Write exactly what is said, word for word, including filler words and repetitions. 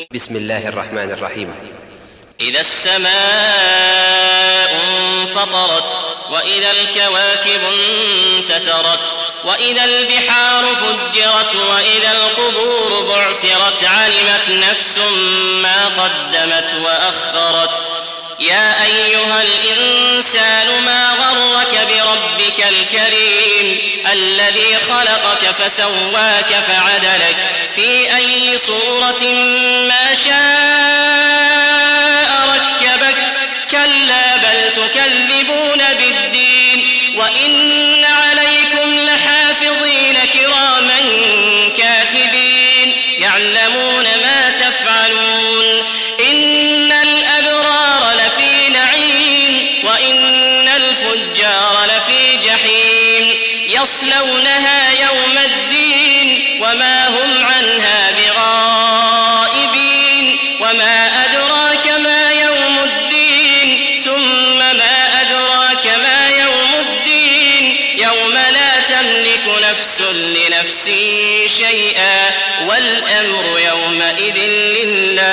بسم الله الرحمن الرحيم. إذا السماء انفطرت وإذا الكواكب انتثرت وإذا البحار فجرت وإذا القبور بعثرت علمت نفس ما قدمت وأخرت. يا أيها الإنسان ما غرك بربك الكريم الذي خلقك فسواك فعدلك في أي صورة ما شاء ركبك. كلا بل تكذبون بالدين وإن عليكم لحافظين كراما كاتبين يعلمون ما تفعلون. إن الأبرار لفي نعيم وإن الفجار لفي جحيم يصلونها يوم الدين وما هم عنها بغائبين. وما أدراك ما يوم الدين ثم ما أدراك ما يوم الدين يوم لا تملك نفس لنفس شيئا والأمر يومئذ لله.